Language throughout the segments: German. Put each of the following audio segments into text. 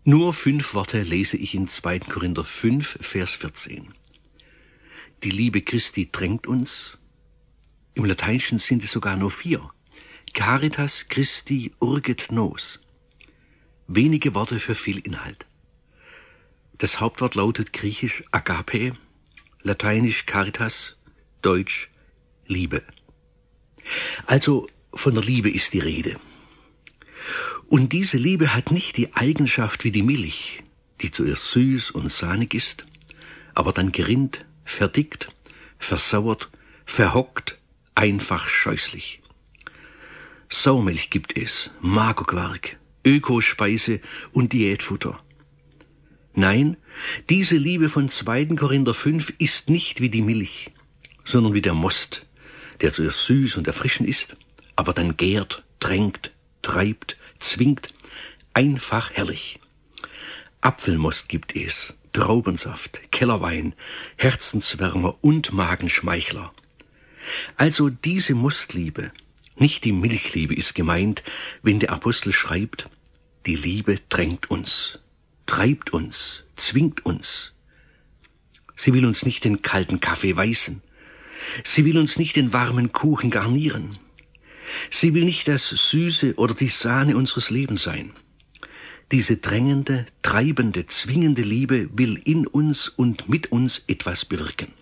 Nur 5 Worte lese ich in 2. Korinther 5, Vers 14. Die Liebe Christi drängt uns. Im Lateinischen sind es sogar nur 4. Caritas Christi urget nos. Wenige Worte für viel Inhalt. Das Hauptwort lautet griechisch Agape, lateinisch Caritas, deutsch Liebe. Also von der Liebe ist die Rede. Und diese Liebe hat nicht die Eigenschaft wie die Milch, die zuerst süß und sahnig ist, aber dann gerinnt, verdickt, versauert, verhockt, einfach scheußlich. Sauermilch gibt es, Magerquark, Ökospeise und Diätfutter. Nein, diese Liebe von 2. Korinther 5 ist nicht wie die Milch, sondern wie der Most, der zuerst süß und erfrischend ist, aber dann gärt, drängt, treibt, zwingt, einfach herrlich. Apfelmost gibt es, Traubensaft, Kellerwein, Herzenswärmer und Magenschmeichler. Also diese Mostliebe, nicht die Milchliebe ist gemeint, wenn der Apostel schreibt, die Liebe drängt uns, treibt uns, zwingt uns. Sie will uns nicht den kalten Kaffee weißen. Sie will uns nicht den warmen Kuchen garnieren. Sie will nicht das Süße oder die Sahne unseres Lebens sein. Diese drängende, treibende, zwingende Liebe will in uns und mit uns etwas bewirken.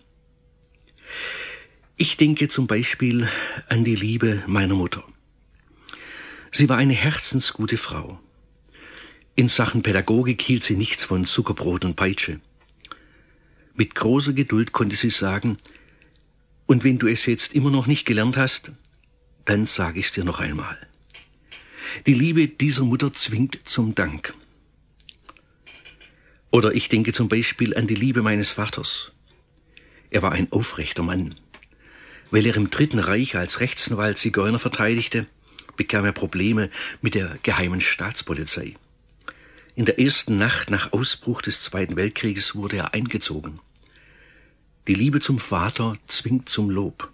Ich denke zum Beispiel an die Liebe meiner Mutter. Sie war eine herzensgute Frau. In Sachen Pädagogik hielt sie nichts von Zuckerbrot und Peitsche. Mit großer Geduld konnte sie sagen, und wenn du es jetzt immer noch nicht gelernt hast, dann sage ich es dir noch einmal. Die Liebe dieser Mutter zwingt zum Dank. Oder ich denke zum Beispiel an die Liebe meines Vaters. Er war ein aufrechter Mann. Weil er im Dritten Reich als Rechtsanwalt Zigeuner verteidigte, bekam er Probleme mit der geheimen Staatspolizei. In der ersten Nacht nach Ausbruch des Zweiten Weltkrieges wurde er eingezogen. Die Liebe zum Vater zwingt zum Lob.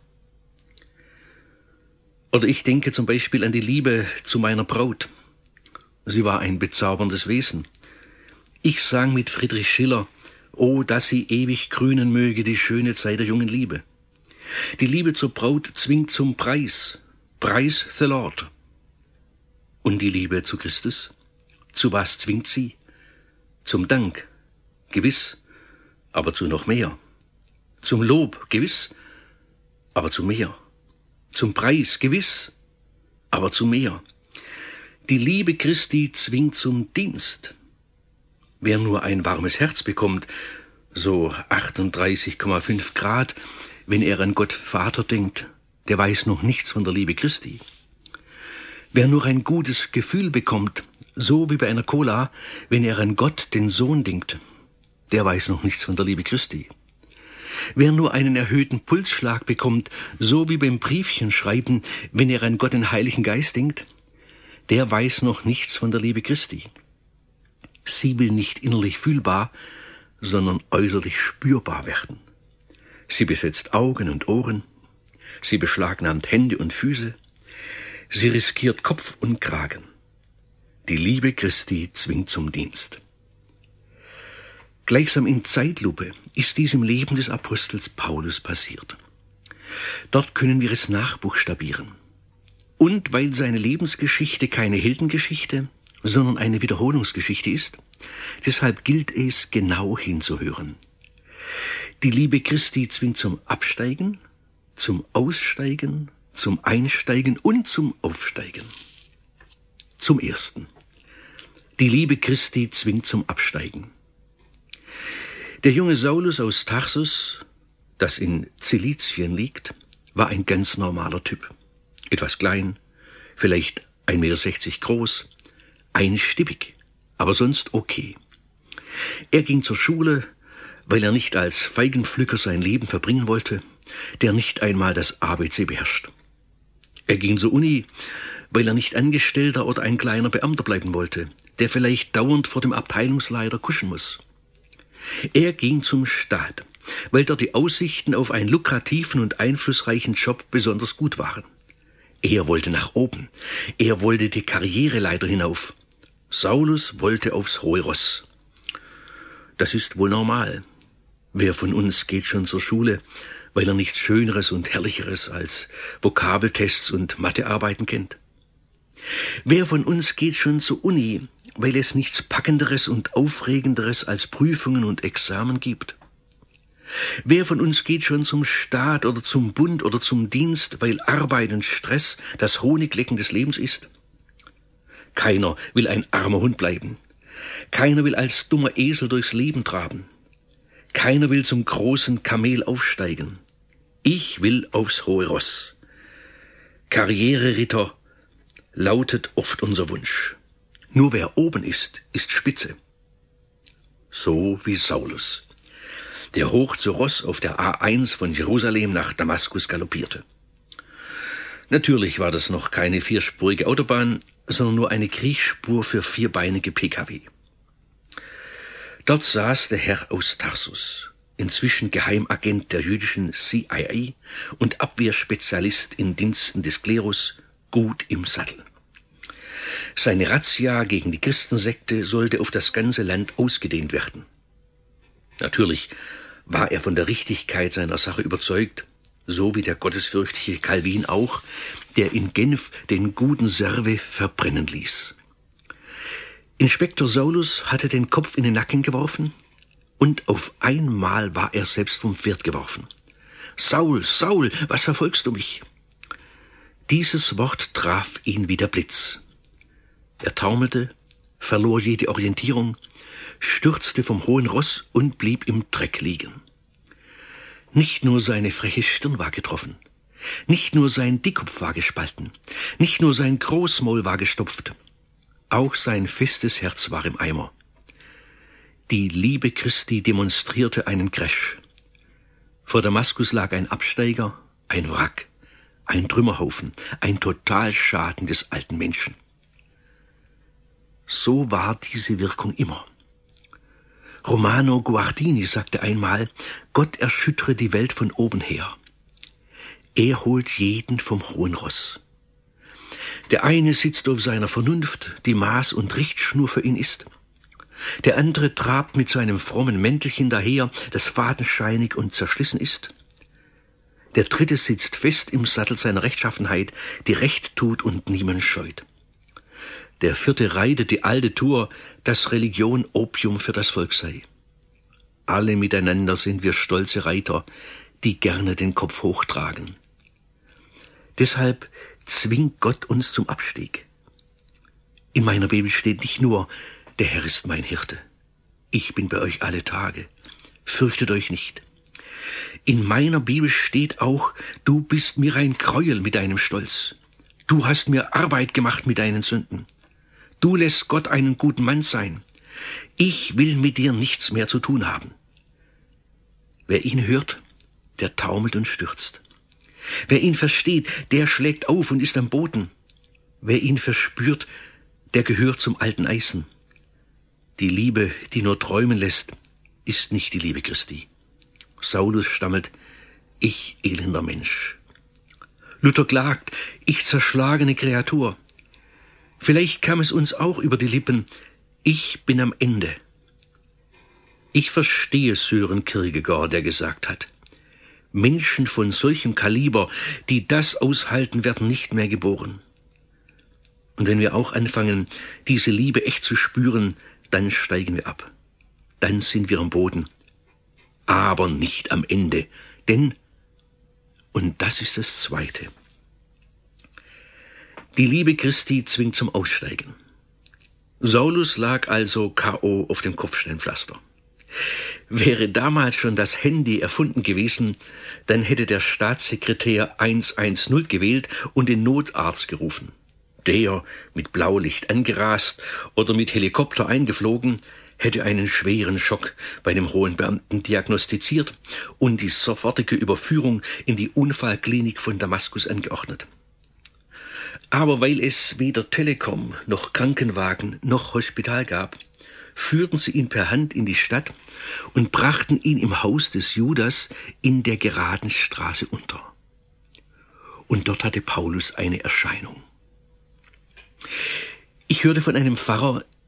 Oder ich denke zum Beispiel an die Liebe zu meiner Braut. Sie war ein bezauberndes Wesen. Ich sang mit Friedrich Schiller, »O, dass sie ewig grünen möge, die schöne Zeit der jungen Liebe«. Die Liebe zur Braut zwingt zum Preis. Praise the Lord. Und die Liebe zu Christus? Zu was zwingt sie? Zum Dank, gewiss, aber zu noch mehr. Zum Lob, gewiss, aber zu mehr. Zum Preis, gewiss, aber zu mehr. Die Liebe Christi zwingt zum Dienst. Wer nur ein warmes Herz bekommt, so 38,5 Grad, wenn er an Gott Vater denkt, der weiß noch nichts von der Liebe Christi. Wer nur ein gutes Gefühl bekommt, so wie bei einer Cola, wenn er an Gott, den Sohn, denkt, der weiß noch nichts von der Liebe Christi. Wer nur einen erhöhten Pulsschlag bekommt, so wie beim Briefchenschreiben, wenn er an Gott, den Heiligen Geist, denkt, der weiß noch nichts von der Liebe Christi. Sie will nicht innerlich fühlbar, sondern äußerlich spürbar werden. Sie besetzt Augen und Ohren, sie beschlagnahmt Hände und Füße, sie riskiert Kopf und Kragen. Die Liebe Christi zwingt zum Dienst. Gleichsam in Zeitlupe ist dies im Leben des Apostels Paulus passiert. Dort können wir es nachbuchstabieren. Und weil seine Lebensgeschichte keine Heldengeschichte, sondern eine Wiederholungsgeschichte ist, deshalb gilt es, genau hinzuhören. Die Liebe Christi zwingt zum Absteigen, zum Aussteigen, zum Einsteigen und zum Aufsteigen. Zum Ersten. Die Liebe Christi zwingt zum Absteigen. Der junge Saulus aus Tarsus, das in Zilizien liegt, war ein ganz normaler Typ. Etwas klein, vielleicht 1,60 Meter groß, einstippig, aber sonst okay. Er ging zur Schule, weil er nicht als Feigenpflücker sein Leben verbringen wollte, der nicht einmal das ABC beherrscht. Er ging zur Uni, weil er nicht Angestellter oder ein kleiner Beamter bleiben wollte, der vielleicht dauernd vor dem Abteilungsleiter kuschen muss. Er ging zum Staat, weil dort die Aussichten auf einen lukrativen und einflussreichen Job besonders gut waren. Er wollte nach oben, er wollte die Karriereleiter hinauf Saulus wollte aufs hohe Ross. Das ist wohl normal. Wer von uns geht schon zur Schule, weil er nichts Schöneres und Herrlicheres als Vokabeltests und Mathearbeiten kennt? Wer von uns geht schon zur Uni, weil es nichts Packenderes und Aufregenderes als Prüfungen und Examen gibt? Wer von uns geht schon zum Staat oder zum Bund oder zum Dienst, weil Arbeit und Stress das Honiglecken des Lebens ist? Keiner will ein armer Hund bleiben. Keiner will als dummer Esel durchs Leben traben. Keiner will zum großen Kamel aufsteigen. Ich will aufs hohe Ross. Karriereritter lautet oft unser Wunsch. Nur wer oben ist, ist Spitze. So wie Saulus, der hoch zu Ross auf der A1 von Jerusalem nach Damaskus galoppierte. Natürlich war das noch keine vierspurige Autobahn, sondern nur eine Kriechspur für vierbeinige Pkw. Dort saß der Herr aus Tarsus, inzwischen Geheimagent der jüdischen CIA und Abwehrspezialist in Diensten des Klerus, gut im Sattel. Seine Razzia gegen die Christensekte sollte auf das ganze Land ausgedehnt werden. Natürlich war er von der Richtigkeit seiner Sache überzeugt, so wie der gottesfürchtige Calvin auch, der in Genf den guten Serve verbrennen ließ. Inspektor Saulus hatte den Kopf in den Nacken geworfen, und auf einmal war er selbst vom Pferd geworfen. »Saul, Saul, was verfolgst du mich?« Dieses Wort traf ihn wie der Blitz. Er taumelte, verlor jede Orientierung, stürzte vom hohen Ross und blieb im Dreck liegen. Nicht nur seine freche Stirn war getroffen, nicht nur sein Dickkopf war gespalten, nicht nur sein Großmaul war gestopft, auch sein festes Herz war im Eimer. Die Liebe Christi demonstrierte einen Crash. Vor Damaskus lag ein Absteiger, ein Wrack, ein Trümmerhaufen, ein Totalschaden des alten Menschen. So war diese Wirkung immer. Romano Guardini sagte einmal, Gott erschüttere die Welt von oben her. Er holt jeden vom hohen Ross. Der eine sitzt auf seiner Vernunft, die Maß und Richtschnur für ihn ist. Der andere trabt mit seinem frommen Mäntelchen daher, das fadenscheinig und zerschlissen ist. Der dritte sitzt fest im Sattel seiner Rechtschaffenheit, die Recht tut und niemand scheut. Der vierte reitet die alte Tour, dass Religion Opium für das Volk sei. Alle miteinander sind wir stolze Reiter, die gerne den Kopf hochtragen. Deshalb zwingt Gott uns zum Abstieg. In meiner Bibel steht nicht nur, der Herr ist mein Hirte. Ich bin bei euch alle Tage. Fürchtet euch nicht. In meiner Bibel steht auch, du bist mir ein Gräuel mit deinem Stolz. Du hast mir Arbeit gemacht mit deinen Sünden. Du lässt Gott einen guten Mann sein. Ich will mit dir nichts mehr zu tun haben. Wer ihn hört, der taumelt und stürzt. Wer ihn versteht, der schlägt auf und ist am Boden. Wer ihn verspürt, der gehört zum alten Eisen. Die Liebe, die nur träumen lässt, ist nicht die Liebe Christi. Saulus stammelt, ich elender Mensch. Luther klagt, ich zerschlagene Kreatur. Vielleicht kam es uns auch über die Lippen, ich bin am Ende. Ich verstehe Sören Kierkegaard, der gesagt hat, Menschen von solchem Kaliber, die das aushalten, werden nicht mehr geboren. Und wenn wir auch anfangen, diese Liebe echt zu spüren, dann steigen wir ab. Dann sind wir am Boden. Aber nicht am Ende. Denn, und das ist das Zweite, die Liebe Christi zwingt zum Aussteigen. Saulus lag also K.O. auf dem Kopfsteinpflaster. Wäre damals schon das Handy erfunden gewesen, dann hätte der Staatssekretär 110 gewählt und den Notarzt gerufen. Der, mit Blaulicht angerast oder mit Helikopter eingeflogen, hätte einen schweren Schock bei dem hohen Beamten diagnostiziert und die sofortige Überführung in die Unfallklinik von Damaskus angeordnet. Aber weil es weder Telekom noch Krankenwagen noch Hospital gab, führten sie ihn per Hand in die Stadt und brachten ihn im Haus des Judas in der geraden Straße unter. Und dort hatte Paulus eine Erscheinung. Ich hörte von einem Pfarrer,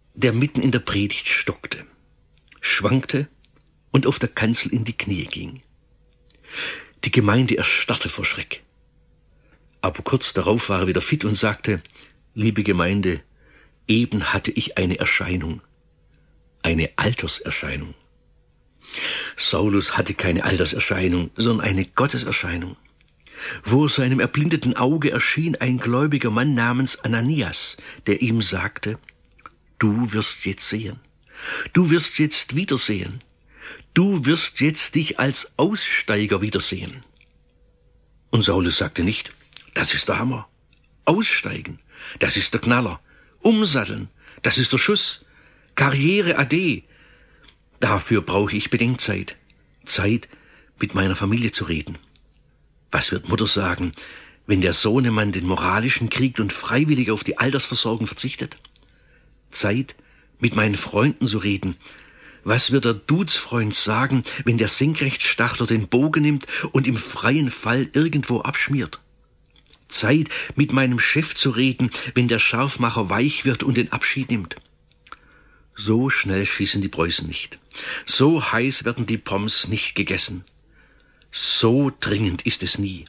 der mitten in der Predigt stockte, schwankte und auf der Kanzel in die Knie ging. Die Gemeinde erstarrte vor Schreck. Aber kurz darauf war er wieder fit und sagte: Liebe Gemeinde, eben hatte ich eine Erscheinung, eine Alterserscheinung. Saulus hatte keine Alterserscheinung, sondern eine Gotteserscheinung. Vor seinem erblindeten Auge erschien ein gläubiger Mann namens Ananias, der ihm sagte: Du wirst jetzt sehen, du wirst jetzt wiedersehen, du wirst jetzt dich als Aussteiger wiedersehen. Und Saulus sagte nicht: Das ist der Hammer. Aussteigen, das ist der Knaller. Umsatteln, das ist der Schuss. Karriere ade. Dafür brauche ich Bedenkzeit. Zeit, mit meiner Familie zu reden. Was wird Mutter sagen, wenn der Sohnemann den moralischen kriegt und freiwillig auf die Altersversorgung verzichtet? Zeit, mit meinen Freunden zu reden. Was wird der Duzfreund sagen, wenn der Senkrechtstarter den Bogen nimmt und im freien Fall irgendwo abschmiert? Zeit, mit meinem Chef zu reden, wenn der Scharfmacher weich wird und den Abschied nimmt. So schnell schießen die Preußen nicht. So heiß werden die Pommes nicht gegessen. So dringend ist es nie.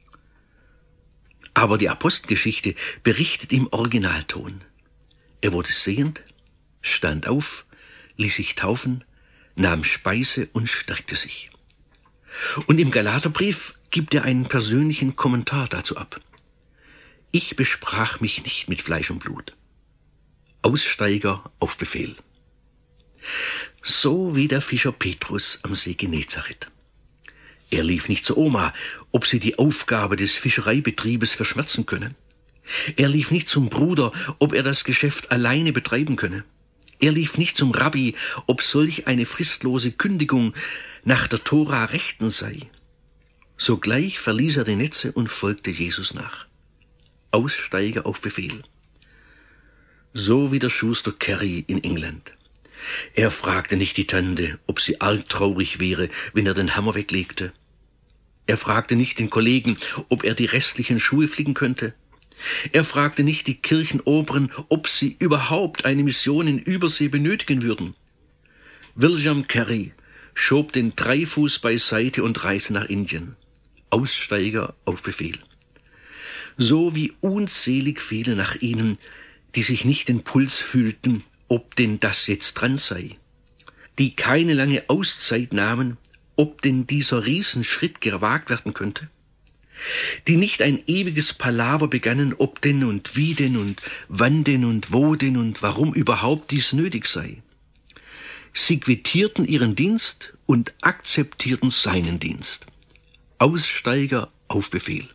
Aber die Apostelgeschichte berichtet im Originalton. Er wurde sehend, stand auf, ließ sich taufen, nahm Speise und stärkte sich. Und im Galaterbrief gibt er einen persönlichen Kommentar dazu ab. Ich besprach mich nicht mit Fleisch und Blut. Aussteiger auf Befehl. So wie der Fischer Petrus am See Genezareth. Er lief nicht zu Oma, ob sie die Aufgabe des Fischereibetriebes verschmerzen könne. Er lief nicht zum Bruder, ob er das Geschäft alleine betreiben könne. Er lief nicht zum Rabbi, ob solch eine fristlose Kündigung nach der Tora rechten sei. Sogleich verließ er die Netze und folgte Jesus nach. Aussteiger auf Befehl. So wie der Schuster Carey in England. Er fragte nicht die Tante, ob sie arg traurig wäre, wenn er den Hammer weglegte. Er fragte nicht den Kollegen, ob er die restlichen Schuhe flicken könnte. Er fragte nicht die Kirchenoberen, ob sie überhaupt eine Mission in Übersee benötigen würden. William Carey schob den Dreifuß beiseite und reiste nach Indien. Aussteiger auf Befehl. So wie unzählig viele nach ihnen, die sich nicht den Puls fühlten, ob denn das jetzt dran sei, die keine lange Auszeit nahmen, ob denn dieser Riesenschritt gewagt werden könnte, die nicht ein ewiges Palaver begannen, ob denn und wie denn und wann denn und wo denn und warum überhaupt dies nötig sei. Sie quittierten ihren Dienst und akzeptierten seinen Dienst. Aussteiger auf Befehl.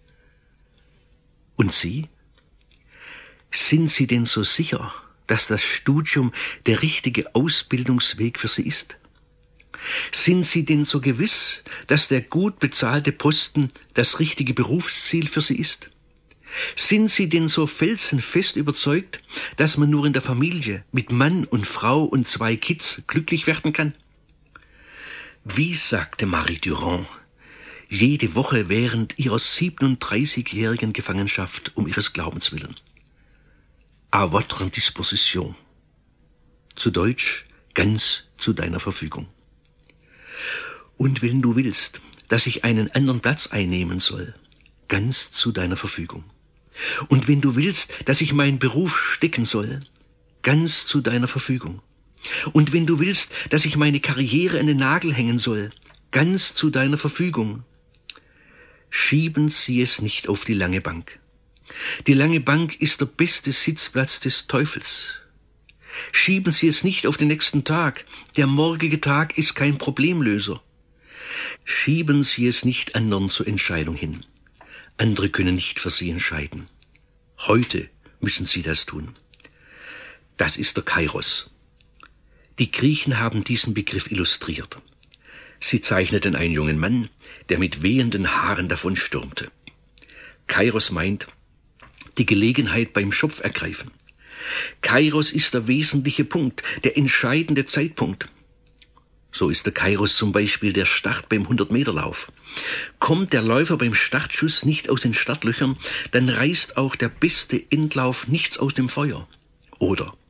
Und Sie? Sind Sie denn so sicher, dass das Studium der richtige Ausbildungsweg für Sie ist? Sind Sie denn so gewiss, dass der gut bezahlte Posten das richtige Berufsziel für Sie ist? Sind Sie denn so felsenfest überzeugt, dass man nur in der Familie mit Mann und Frau und 2 Kids glücklich werden kann? Wie sagte Marie Durand, jede Woche während ihrer 37-jährigen Gefangenschaft um ihres Glaubens willen. À votre disposition. Zu Deutsch, ganz zu deiner Verfügung. Und wenn du willst, dass ich einen anderen Platz einnehmen soll, ganz zu deiner Verfügung. Und wenn du willst, dass ich meinen Beruf stecken soll, ganz zu deiner Verfügung. Und wenn du willst, dass ich meine Karriere an den Nagel hängen soll, ganz zu deiner Verfügung. Schieben Sie es nicht auf die lange Bank. Die lange Bank ist der beste Sitzplatz des Teufels. Schieben Sie es nicht auf den nächsten Tag. Der morgige Tag ist kein Problemlöser. Schieben Sie es nicht anderen zur Entscheidung hin. Andere können nicht für Sie entscheiden. Heute müssen Sie das tun. Das ist der Kairos. Die Griechen haben diesen Begriff illustriert. Sie zeichneten einen jungen Mann, der mit wehenden Haaren davonstürmte. Kairos meint, die Gelegenheit beim Schopf ergreifen. Kairos ist der wesentliche Punkt, der entscheidende Zeitpunkt. So ist der Kairos zum Beispiel der Start beim 100-Meter-Lauf. Kommt der Läufer beim Startschuss nicht aus den Startlöchern, dann reißt auch der beste Endlauf nichts aus dem Feuer. Oder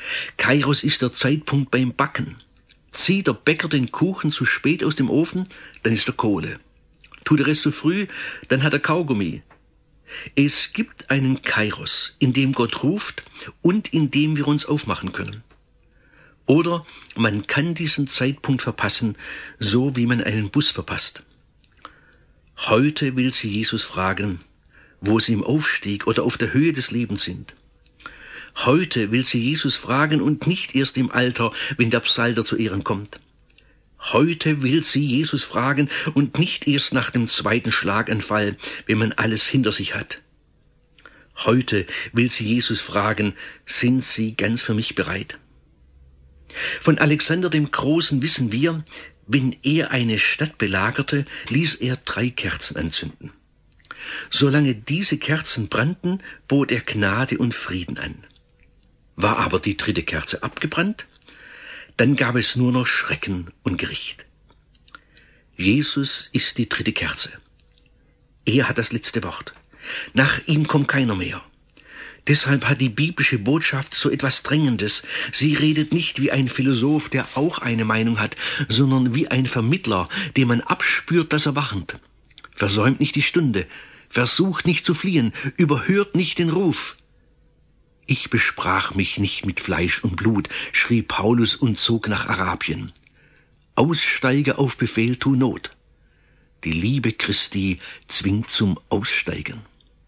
Kairos ist der Zeitpunkt beim Backen. Zieht der Bäcker den Kuchen zu spät aus dem Ofen, dann ist er Kohle. Tut er es zu früh, dann hat er Kaugummi. Es gibt einen Kairos, in dem Gott ruft und in dem wir uns aufmachen können. Oder man kann diesen Zeitpunkt verpassen, so wie man einen Bus verpasst. Heute will sie Jesus fragen, wo sie im Aufstieg oder auf der Höhe des Lebens sind. Heute will sie Jesus fragen und nicht erst im Alter, wenn der Psalter zu Ehren kommt. Heute will sie Jesus fragen und nicht erst nach dem zweiten Schlaganfall, wenn man alles hinter sich hat. Heute will sie Jesus fragen, sind Sie ganz für mich bereit? Von Alexander dem Großen wissen wir, wenn er eine Stadt belagerte, ließ er 3 Kerzen anzünden. Solange diese Kerzen brannten, bot er Gnade und Frieden an. War aber die 3. Kerze abgebrannt, dann gab es nur noch Schrecken und Gericht. Jesus ist die 3. Kerze. Er hat das letzte Wort. Nach ihm kommt keiner mehr. Deshalb hat die biblische Botschaft so etwas Drängendes. Sie redet nicht wie ein Philosoph, der auch eine Meinung hat, sondern wie ein Vermittler, dem man abspürt, dass er warnt. Versäumt nicht die Stunde, versucht nicht zu fliehen, überhört nicht den Ruf. Ich besprach mich nicht mit Fleisch und Blut, schrie Paulus und zog nach Arabien. Aussteige auf Befehl tu Not. Die Liebe Christi zwingt zum Aussteigen.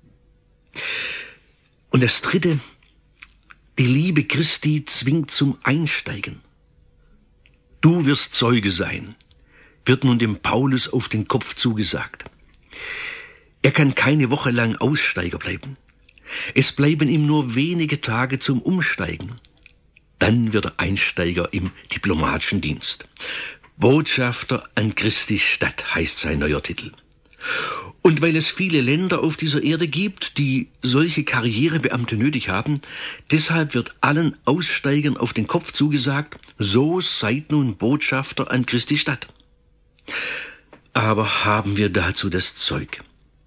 Und das 3, die Liebe Christi zwingt zum Einsteigen. Du wirst Zeuge sein, wird nun dem Paulus auf den Kopf zugesagt. Er kann keine Woche lang Aussteiger bleiben. Es bleiben ihm nur wenige Tage zum Umsteigen. Dann wird er Einsteiger im diplomatischen Dienst. Botschafter an Christi Stadt heißt sein neuer Titel. Und weil es viele Länder auf dieser Erde gibt, die solche Karrierebeamte nötig haben, deshalb wird allen Aussteigern auf den Kopf zugesagt, so seid nun Botschafter an Christi Stadt. Aber haben wir dazu das Zeug?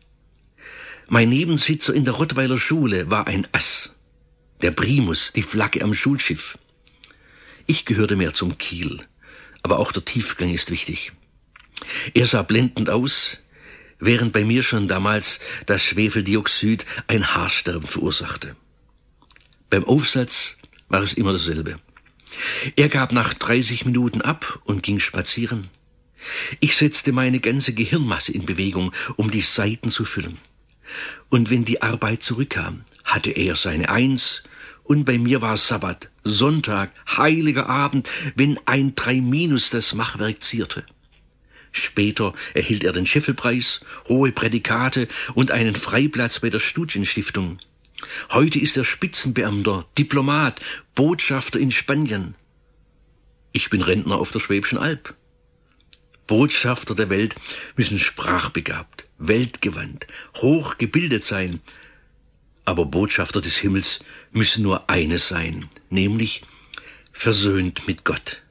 Mein Nebensitzer in der Rottweiler Schule war ein Ass, der Primus, die Flagge am Schulschiff. Ich gehörte mehr zum Kiel, aber auch der Tiefgang ist wichtig. Er sah blendend aus, während bei mir schon damals das Schwefeldioxid ein Haarsterben verursachte. Beim Aufsatz war es immer dasselbe. Er gab nach 30 Minuten ab und ging spazieren. Ich setzte meine ganze Gehirnmasse in Bewegung, um die Seiten zu füllen. Und wenn die Arbeit zurückkam, hatte er seine 1 und bei mir war Sabbat, Sonntag, heiliger Abend, wenn ein 3- das Machwerk zierte. Später erhielt er den Scheffelpreis, hohe Prädikate und einen Freiplatz bei der Studienstiftung. Heute ist er Spitzenbeamter, Diplomat, Botschafter in Spanien. Ich bin Rentner auf der Schwäbischen Alb. Botschafter der Welt müssen sprachbegabt, weltgewandt, hochgebildet sein. Aber Botschafter des Himmels müssen nur eines sein, nämlich versöhnt mit Gott.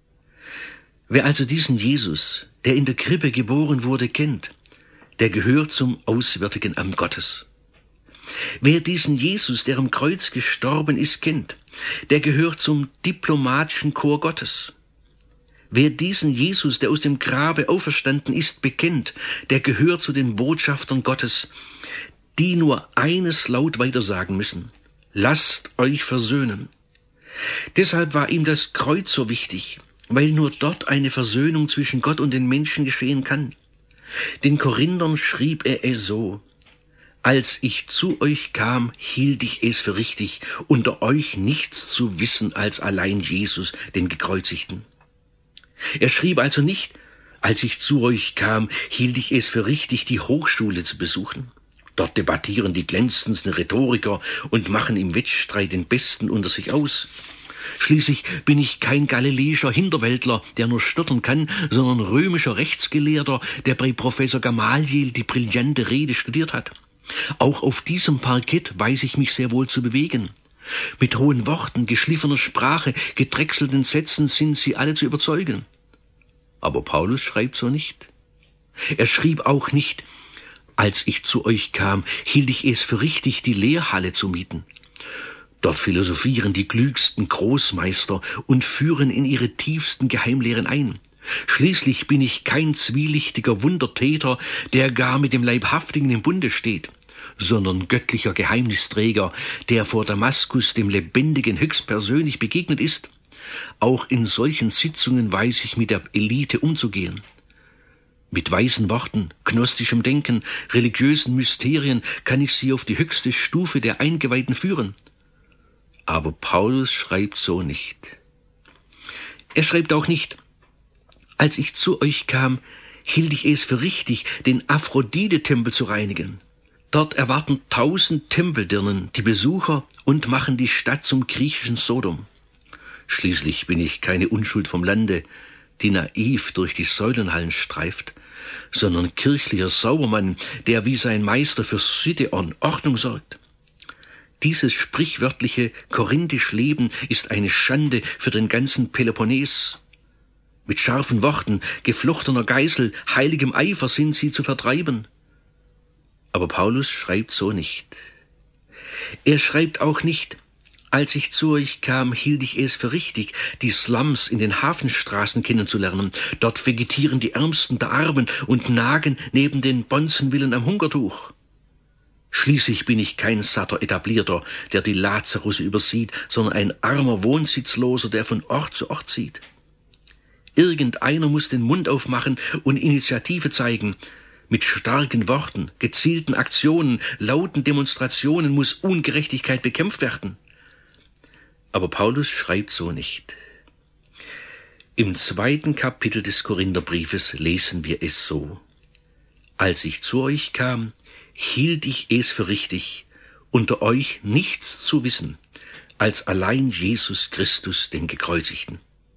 Wer also diesen Jesus, der in der Krippe geboren wurde, kennt, der gehört zum Auswärtigen Amt Gottes. Wer diesen Jesus, der am Kreuz gestorben ist, kennt, der gehört zum diplomatischen Chor Gottes. Wer diesen Jesus, der aus dem Grabe auferstanden ist, bekennt, der gehört zu den Botschaftern Gottes, die nur eines laut weitersagen müssen: Lasst euch versöhnen. Deshalb war ihm das Kreuz so wichtig, weil nur dort eine Versöhnung zwischen Gott und den Menschen geschehen kann. Den Korinthern schrieb er es so: Als ich zu euch kam, hielt ich es für richtig, unter euch nichts zu wissen als allein Jesus, den Gekreuzigten. Er schrieb also nicht: Als ich zu euch kam, hielt ich es für richtig, die Hochschule zu besuchen. Dort debattieren die glänzendsten Rhetoriker und machen im Wettstreit den Besten unter sich aus. Schließlich bin ich kein galileischer Hinterwäldler, der nur stottern kann, sondern römischer Rechtsgelehrter, der bei Professor Gamaliel die brillante Rede studiert hat. Auch auf diesem Parkett weiß ich mich sehr wohl zu bewegen. Mit hohen Worten, geschliffener Sprache, gedrechselten Sätzen sind sie alle zu überzeugen. Aber Paulus schreibt so nicht. Er schrieb auch nicht: Als ich zu euch kam, hielt ich es für richtig, die Lehrhalle zu mieten. Dort philosophieren die klügsten Großmeister und führen in ihre tiefsten Geheimlehren ein. Schließlich bin ich kein zwielichtiger Wundertäter, der gar mit dem Leibhaftigen im Bunde steht, sondern göttlicher Geheimnisträger, der vor Damaskus dem Lebendigen höchstpersönlich begegnet ist. Auch in solchen Sitzungen weiß ich mit der Elite umzugehen. Mit weisen Worten, gnostischem Denken, religiösen Mysterien kann ich sie auf die höchste Stufe der Eingeweihten führen. Aber Paulus schreibt so nicht. Er schreibt auch nicht: Als ich zu euch kam, hielt ich es für richtig, den Aphrodite-Tempel zu reinigen. Dort erwarten 1000 Tempeldirnen die Besucher und machen die Stadt zum griechischen Sodom. Schließlich bin ich keine Unschuld vom Lande, die naiv durch die Säulenhallen streift, sondern kirchlicher Saubermann, der wie sein Meister für Sitte und Ordnung sorgt. Dieses sprichwörtliche korinthische Leben ist eine Schande für den ganzen Peloponnes. Mit scharfen Worten, geflochtener Geißel, heiligem Eifer sind sie zu vertreiben. Aber Paulus schreibt so nicht. Er schreibt auch nicht: Als ich zu euch kam, hielt ich es für richtig, die Slums in den Hafenstraßen kennenzulernen. Dort vegetieren die Ärmsten der Armen und nagen neben den Bonzenvillen am Hungertuch. Schließlich bin ich kein satter Etablierter, der die Lazarusse übersieht, sondern ein armer Wohnsitzloser, der von Ort zu Ort zieht. Irgendeiner muss den Mund aufmachen und Initiative zeigen. Mit starken Worten, gezielten Aktionen, lauten Demonstrationen muss Ungerechtigkeit bekämpft werden. Aber Paulus schreibt so nicht. Im 2. Kapitel des Korintherbriefes lesen wir es so: Als ich zu euch kam, hielt ich es für richtig, unter euch nichts zu wissen, als allein Jesus Christus, den Gekreuzigten.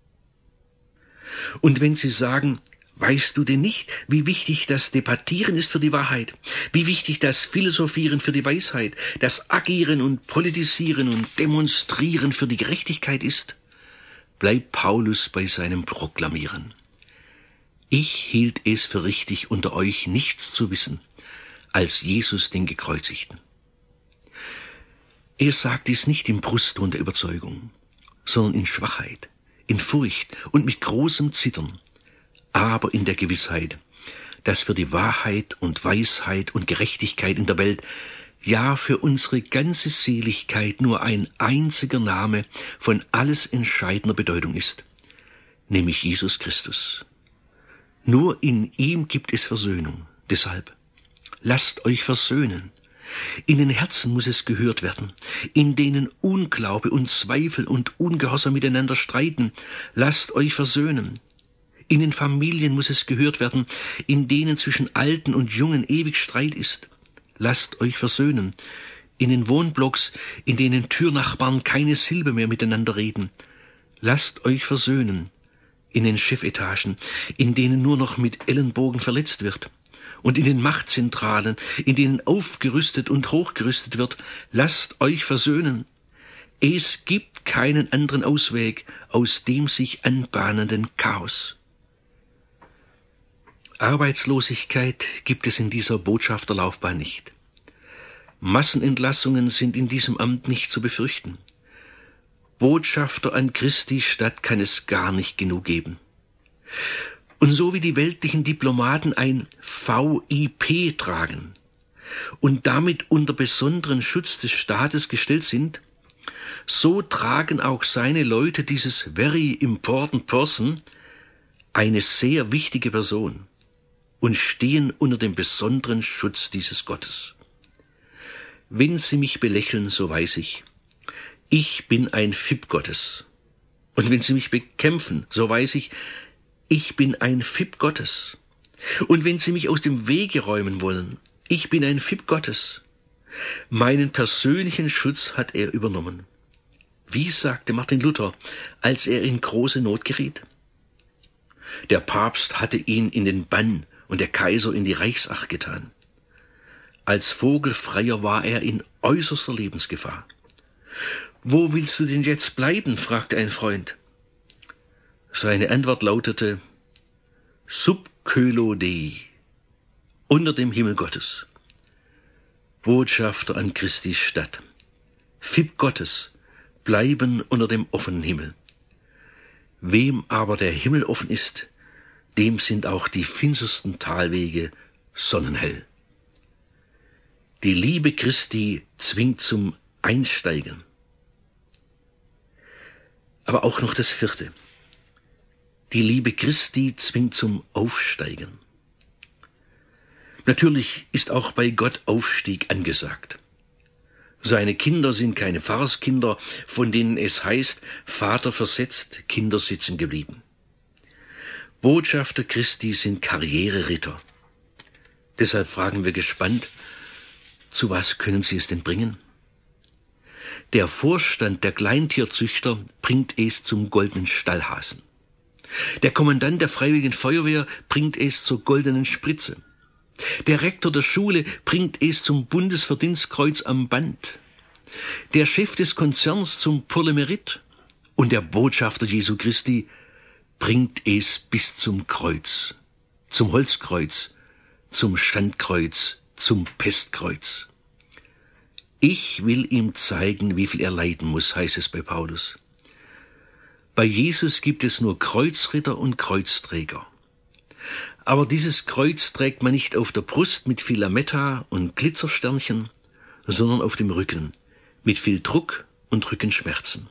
Und wenn Sie sagen: Weißt du denn nicht, wie wichtig das Debattieren ist für die Wahrheit, wie wichtig das Philosophieren für die Weisheit, das Agieren und Politisieren und Demonstrieren für die Gerechtigkeit ist? Bleibt Paulus bei seinem Proklamieren. Ich hielt es für richtig, unter euch nichts zu wissen, als Jesus den Gekreuzigten. Er sagt dies nicht im Brustton der Überzeugung, sondern in Schwachheit, in Furcht und mit großem Zittern, aber in der Gewissheit, dass für die Wahrheit und Weisheit und Gerechtigkeit in der Welt, ja für unsere ganze Seligkeit nur ein einziger Name von alles entscheidender Bedeutung ist, nämlich Jesus Christus. Nur in ihm gibt es Versöhnung. Deshalb, lasst euch versöhnen. In den Herzen muss es gehört werden, in denen Unglaube und Zweifel und Ungehorsam miteinander streiten. Lasst euch versöhnen. In den Familien muss es gehört werden, in denen zwischen Alten und Jungen ewig Streit ist. Lasst euch versöhnen. In den Wohnblocks, in denen Türnachbarn keine Silbe mehr miteinander reden. Lasst euch versöhnen. In den Chefetagen, in denen nur noch mit Ellenbogen verletzt wird. Und in den Machtzentralen, in denen aufgerüstet und hochgerüstet wird. Lasst euch versöhnen. Es gibt keinen anderen Ausweg aus dem sich anbahnenden Chaos. Arbeitslosigkeit gibt es in dieser Botschafterlaufbahn nicht. Massenentlassungen sind in diesem Amt nicht zu befürchten. Botschafter an Christi Stadt kann es gar nicht genug geben. Und so wie die weltlichen Diplomaten ein VIP tragen und damit unter besonderen Schutz des Staates gestellt sind, so tragen auch seine Leute dieses very important person, eine sehr wichtige Person, und stehen unter dem besonderen Schutz dieses Gottes. Wenn sie mich belächeln, so weiß ich, ich bin ein Fipp Gottes. Und wenn sie mich bekämpfen, so weiß ich, ich bin ein Fipp Gottes. Und wenn sie mich aus dem Wege räumen wollen, ich bin ein Fipp Gottes. Meinen persönlichen Schutz hat er übernommen. Wie sagte Martin Luther, als er in große Not geriet? Der Papst hatte ihn in den Bann und der Kaiser in die Reichsacht getan. Als Vogelfreier war er in äußerster Lebensgefahr. »Wo willst du denn jetzt bleiben?« fragte ein Freund. Seine Antwort lautete, »Sub coelo Dei«, unter dem Himmel Gottes. Botschafter an Christi Stadt, Fipp Gottes bleiben unter dem offenen Himmel. Wem aber der Himmel offen ist, dem sind auch die finstersten Talwege sonnenhell. Die Liebe Christi zwingt zum Einsteigen. Aber auch noch das vierte. Die Liebe Christi zwingt zum Aufsteigen. Natürlich ist auch bei Gott Aufstieg angesagt. Seine Kinder sind keine Pfarrerskinder, von denen es heißt, Vater versetzt, Kinder sitzen geblieben. Botschafter Christi sind Karriereritter. Deshalb fragen wir gespannt, zu was können sie es denn bringen? Der Vorstand der Kleintierzüchter bringt es zum goldenen Stallhasen. Der Kommandant der Freiwilligen Feuerwehr bringt es zur goldenen Spritze. Der Rektor der Schule bringt es zum Bundesverdienstkreuz am Band. Der Chef des Konzerns zum Pour le Mérite und der Botschafter Jesu Christi bringt es bis zum Kreuz, zum Holzkreuz, zum Standkreuz, zum Pestkreuz. Ich will ihm zeigen, wie viel er leiden muss, heißt es bei Paulus. Bei Jesus gibt es nur Kreuzritter und Kreuzträger. Aber dieses Kreuz trägt man nicht auf der Brust mit viel Lametta und Glitzersternchen, sondern auf dem Rücken, mit viel Druck und Rückenschmerzen.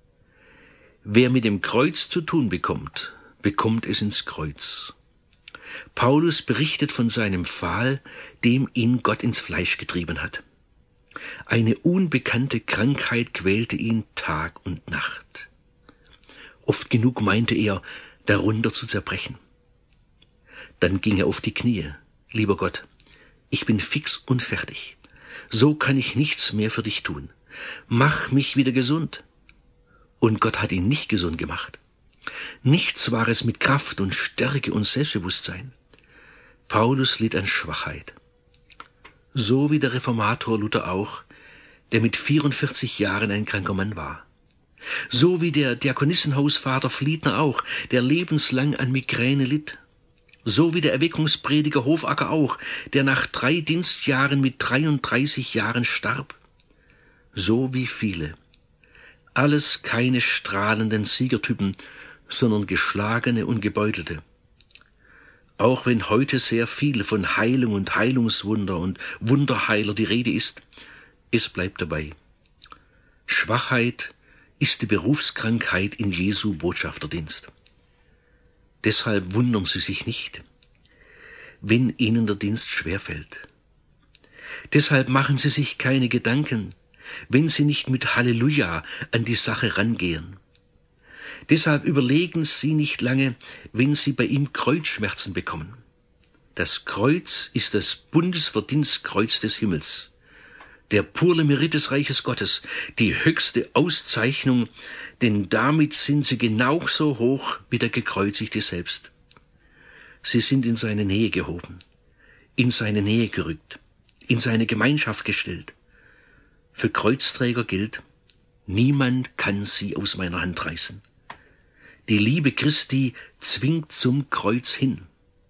Wer mit dem Kreuz zu tun bekommt, bekommt es ins Kreuz. Paulus berichtet von seinem Pfahl, dem ihn Gott ins Fleisch getrieben hat. Eine unbekannte Krankheit quälte ihn Tag und Nacht. Oft genug meinte er, darunter zu zerbrechen. Dann ging er auf die Knie. Lieber Gott, ich bin fix und fertig. So kann ich nichts mehr für dich tun. Mach mich wieder gesund. Und Gott hat ihn nicht gesund gemacht. Nichts war es mit Kraft und Stärke und Selbstbewusstsein. Paulus litt an Schwachheit. So wie der Reformator Luther auch, der mit 44 Jahren ein kranker Mann war. So wie der Diakonissenhausvater Fliedner auch, der lebenslang an Migräne litt. So wie der Erweckungsprediger Hofacker auch, der nach 3 Dienstjahren mit 33 Jahren starb. So wie viele. Alles keine strahlenden Siegertypen, sondern geschlagene und gebeutelte. Auch wenn heute sehr viel von Heilung und Heilungswunder und Wunderheiler die Rede ist, es bleibt dabei. Schwachheit ist die Berufskrankheit in Jesu Botschafterdienst. Deshalb wundern Sie sich nicht, wenn Ihnen der Dienst schwerfällt. Deshalb machen Sie sich keine Gedanken, wenn Sie nicht mit Halleluja an die Sache rangehen. Deshalb überlegen Sie nicht lange, wenn Sie bei ihm Kreuzschmerzen bekommen. Das Kreuz ist das Bundesverdienstkreuz des Himmels, der Pour le Mérite des Reiches Gottes, die höchste Auszeichnung, denn damit sind Sie genauso hoch wie der Gekreuzigte selbst. Sie sind in seine Nähe gehoben, in seine Nähe gerückt, in seine Gemeinschaft gestellt. Für Kreuzträger gilt, niemand kann sie aus meiner Hand reißen. Die Liebe Christi zwingt zum Kreuz hin.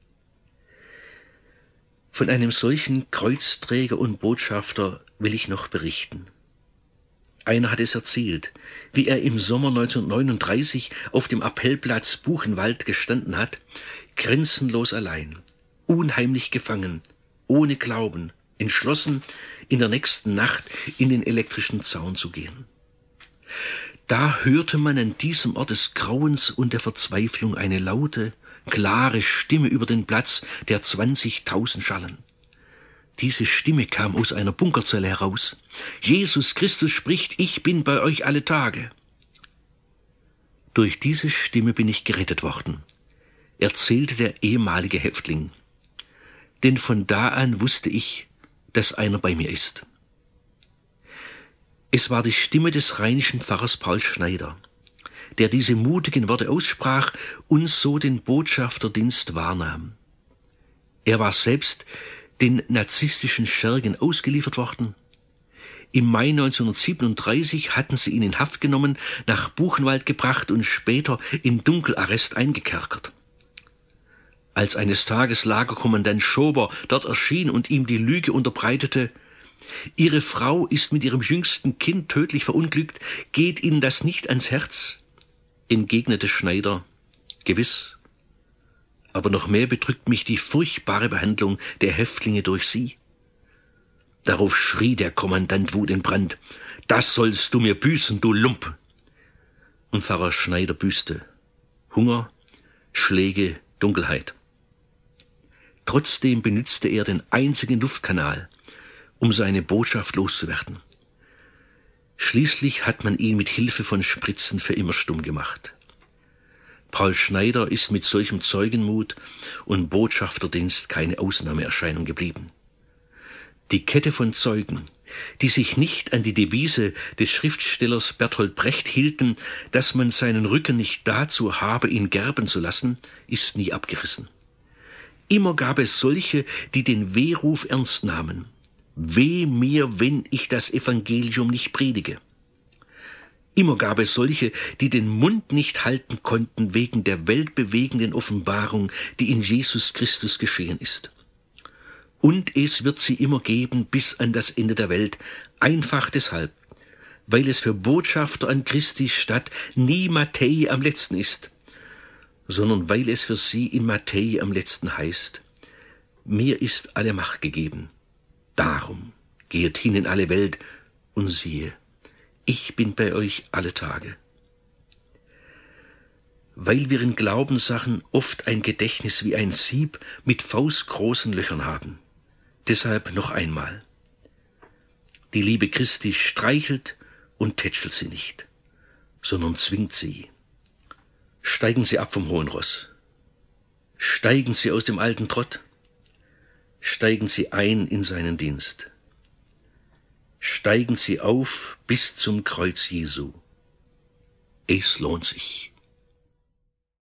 Von einem solchen Kreuzträger und Botschafter will ich noch berichten. Einer hat es erzählt, wie er im Sommer 1939 auf dem Appellplatz Buchenwald gestanden hat, grenzenlos allein, unheimlich gefangen, ohne Glauben, entschlossen, in der nächsten Nacht in den elektrischen Zaun zu gehen. Da hörte man an diesem Ort des Grauens und der Verzweiflung eine laute, klare Stimme über den Platz der 20.000 Schallen. Diese Stimme kam aus einer Bunkerzelle heraus. Jesus Christus spricht, ich bin bei euch alle Tage. Durch diese Stimme bin ich gerettet worden, erzählte der ehemalige Häftling. Denn von da an wusste ich, dass einer bei mir ist. Es war die Stimme des rheinischen Pfarrers Paul Schneider, der diese mutigen Worte aussprach und so den Botschafterdienst wahrnahm. Er war selbst den narzisstischen Schergen ausgeliefert worden. Im Mai 1937 hatten sie ihn in Haft genommen, nach Buchenwald gebracht und später in Dunkelarrest eingekerkert. Als eines Tages Lagerkommandant Schober dort erschien und ihm die Lüge unterbreitete, Ihre Frau ist mit ihrem jüngsten Kind tödlich verunglückt. Geht Ihnen das nicht ans Herz? Entgegnete Schneider: Gewiss. Aber noch mehr bedrückt mich die furchtbare Behandlung der Häftlinge durch Sie. Darauf schrie der Kommandant wutentbrannt: Das sollst du mir büßen, du Lump! Und Pfarrer Schneider büßte. Hunger, Schläge, Dunkelheit. Trotzdem benützte er den einzigen Luftkanal, um seine Botschaft loszuwerden. Schließlich hat man ihn mit Hilfe von Spritzen für immer stumm gemacht. Paul Schneider ist mit solchem Zeugenmut und Botschafterdienst keine Ausnahmeerscheinung geblieben. Die Kette von Zeugen, die sich nicht an die Devise des Schriftstellers Bertolt Brecht hielten, dass man seinen Rücken nicht dazu habe, ihn gerben zu lassen, ist nie abgerissen. Immer gab es solche, die den Wehruf ernst nahmen. Weh mir, wenn ich das Evangelium nicht predige. Immer gab es solche, die den Mund nicht halten konnten wegen der weltbewegenden Offenbarung, die in Jesus Christus geschehen ist. Und es wird sie immer geben bis an das Ende der Welt, einfach deshalb, weil es für Botschafter an Christi Stadt nie Matthäi am letzten ist, sondern weil es für sie in Matthäi am letzten heißt: Mir ist alle Macht gegeben. Darum geht hin in alle Welt und siehe, ich bin bei euch alle Tage. Weil wir in Glaubenssachen oft ein Gedächtnis wie ein Sieb mit faustgroßen Löchern haben. Deshalb noch einmal. Die Liebe Christi streichelt und tätschelt sie nicht, sondern zwingt sie. Steigen Sie ab vom hohen Ross. Steigen Sie aus dem alten Trott. Steigen Sie ein in seinen Dienst. Steigen Sie auf bis zum Kreuz Jesu. Es lohnt sich.